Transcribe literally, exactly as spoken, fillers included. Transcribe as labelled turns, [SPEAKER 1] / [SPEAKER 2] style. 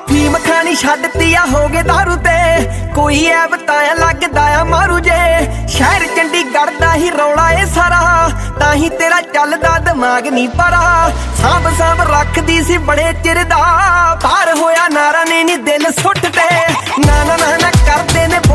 [SPEAKER 1] ਫੀਮ ਖਾਣੀ ਛੱਡਤੀ ਆ ਹੋ ਗਏ ਦਾਰੂ ਤੇ ਕੋਈ ਐ ਬਤਾਇਆ ਲੱਗਦਾ ਆ ਮਾਰੂ ਜੇ ਸ਼ਹਿਰ ਚੰਡੀਗੜ੍ਹ ਦਾ ਹੀ ਰੌਲਾ ਏ ਸਾਰਾ ਤਾਂ ਹੀ ਤੇਰਾ ਚੱਲਦਾ ਦਿਮਾਗ ਨਹੀਂ ਪਰਾ ਸਾਂਭ ਸਾਂਭ ਰੱਖਦੀ ਸੀ ਬੜੇ ਚਿਰ ਦਾ ਪਾਰ ਹੋਇਆ ਨਾਰਾ ਨੇ ਨੀ ਦਿਲ ਸੁੱਟ ਤੇ ਨਾ ਨਾ ਨਾ ਕਰਦੇ ਨੇ